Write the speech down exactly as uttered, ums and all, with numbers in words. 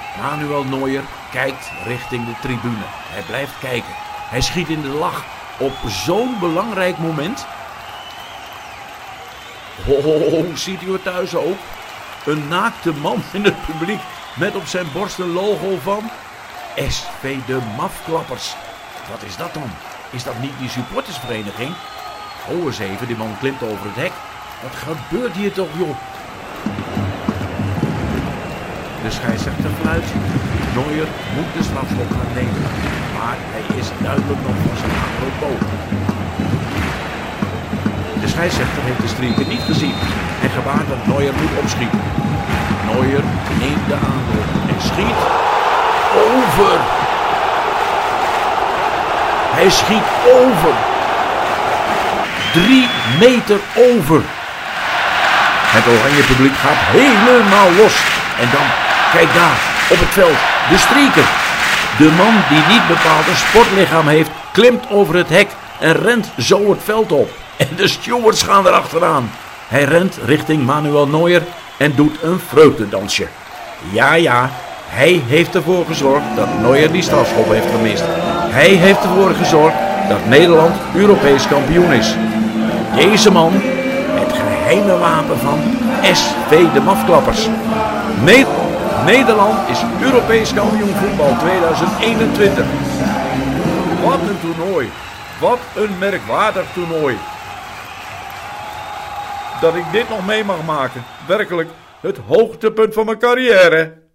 Manuel Neuer kijkt richting de tribune. Hij blijft kijken. Hij schiet in de lach op zo'n belangrijk moment. Oh, ziet u het thuis ook? Een naakte man in het publiek met op zijn borst een logo van S V de Mafklappers. Wat is dat dan? Is dat niet die supportersvereniging? Oh, eens even, die man klimt over het hek. Wat gebeurt hier toch, joh? De scheidsrechter fluit. Neuer moet de strafschop gaan nemen. Maar hij is duidelijk nog van zijn apropos. De scheidsrechter heeft de strieker niet gezien. En gewaart dat Neuer moet opschieten. Neuer neemt de aanloop en schiet over. Hij schiet over. Drie meter over. Het oranje publiek gaat helemaal los. En dan, kijk daar, op het veld, de strieker. De man die niet bepaald een sportlichaam heeft, klimt over het hek en rent zo het veld op. En de stewards gaan erachteraan. Hij rent richting Manuel Neuer en doet een vreugdedansje. Ja, ja, hij heeft ervoor gezorgd dat Neuer die strafschop heeft gemist. Hij heeft ervoor gezorgd dat Nederland Europees kampioen is. Deze man, het geheime wapen van S V de Mafklappers. Ne- Nederland is Europees kampioen voetbal tweeduizend eenentwintig. Wat een toernooi. Wat een merkwaardig toernooi. Dat ik dit nog mee mag maken. Werkelijk het hoogtepunt van mijn carrière.